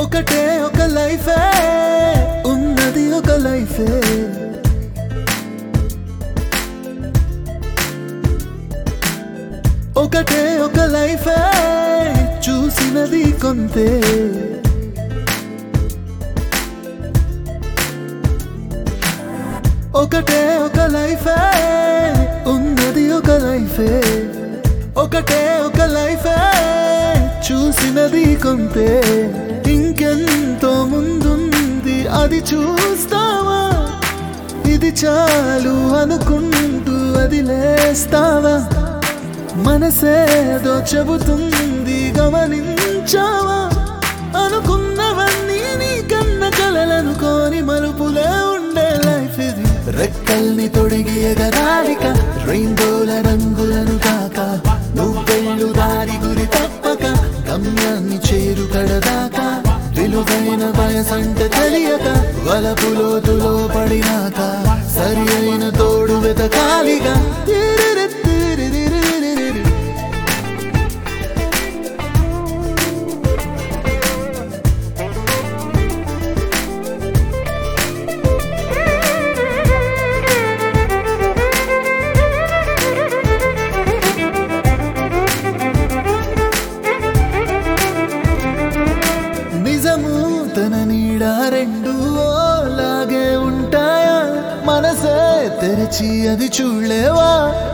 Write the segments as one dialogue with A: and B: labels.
A: ఒకటే ఒక లైఫే ఉన్నది ఒక లైఫే ఒకటే ఒక లైఫే చూసినది కొంతే ఒకటే ఒక లైఫే ఉన్నది ఒక లైఫే ఒకటే ఒక లైఫే చూసినది కొంతే ఇంకెంతో ముందుంది అది చూస్తావా ఇది చాలు అనుకుంటూ వదిలేస్తావా మనసేదో చెబుతుంది గమనించావా అనుకున్నవన్నీ నీ కన్న కలలనుకోని మలుపులే ఉండే లైఫ్ ఇది రెక్కల్ని తొడిగి ఎగరాలిక రెయిన్బోల రంగులను కాక నువ్వెళ్ళు దారి గురి తప్పక గమ్యాన్ని చేరు కడదాకా విలువైన వయసంటే తెలియక వలపు లోతులో పడినాక సరి అయిన తోడు వెతకాలిగా తన నీడ రెండు లాగే ఉంటాయా మనసే తెరిచి అది చూడలేవా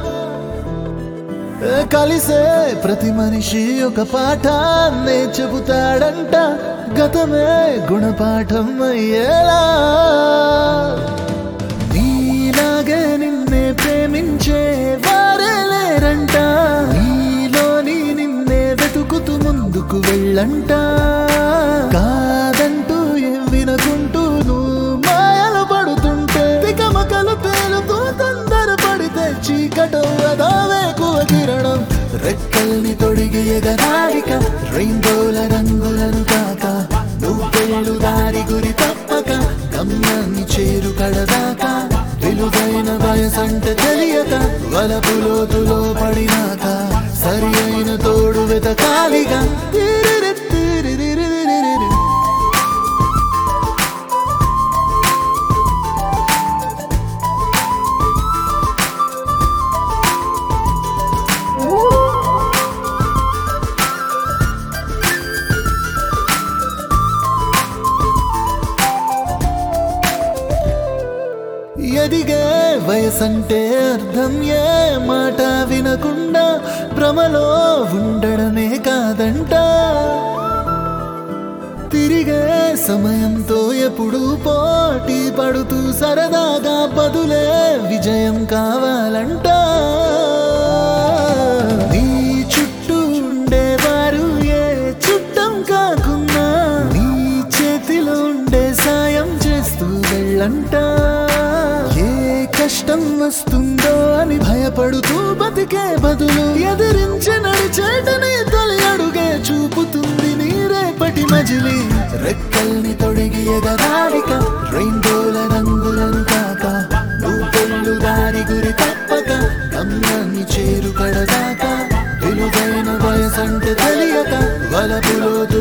A: కలిసే ప్రతి మనిషి ఒక పాఠాన్నే చెబుతాడంట గతమే గుణపాఠం అయ్యేలా నీలాగే నిన్నే ప్రేమించే వారే లేరంట నీలోని నిన్నే వెతుకుతూ ముందుకు వెళ్ళంట కాదంటూ ఏం వినకుంటూ నువ్వు మాయలు పడుతుంటే తికమకలు పేలుతూ తొందర పడితే చీకటం అదావేకువ కిరణం రెక్కల్ని తొడిగి ఎగరాలిక రెయిన్బోల రంగులను కాక నువ్వెళ్ళు దారి గురి తప్పక గమ్యాన్ని చేరు కడదాకా విలువైన వయసంటే తెలియక వలపు లోతులో పడినాక సరి అయిన తోడు వెతకాలిగా ఎదిగే వయసంటే అర్థం ఏ మాట వినకుండా భ్రమలో ఉండడమే కాదంట తిరిగే సమయంతో ఎప్పుడు పోటీ పడుతూ సరదాగా బదులే విజయం కావాలంట నీ చుట్టూ ఉండేవారు ఏ చుట్టం కాకున్నా నీ చేతిలో ఉండే సాయం చేస్తూ వెళ్ళంట కష్టం వస్తుందో అని భయపడుతూ బతికే బదులు ఎదిరించి నడిచేటని తొలి అడుగే చూపుతుంది నీ రేపటి మజిలి రెక్కల్ని తొడిగి ఎగరాలిక రెయిన్బోల రంగులను కాక నువ్వెళ్ళు దారి గురి తప్పక గమ్యాన్ని చేరు కడదాకా విలువైన వయసంటే తెలియక వలపులో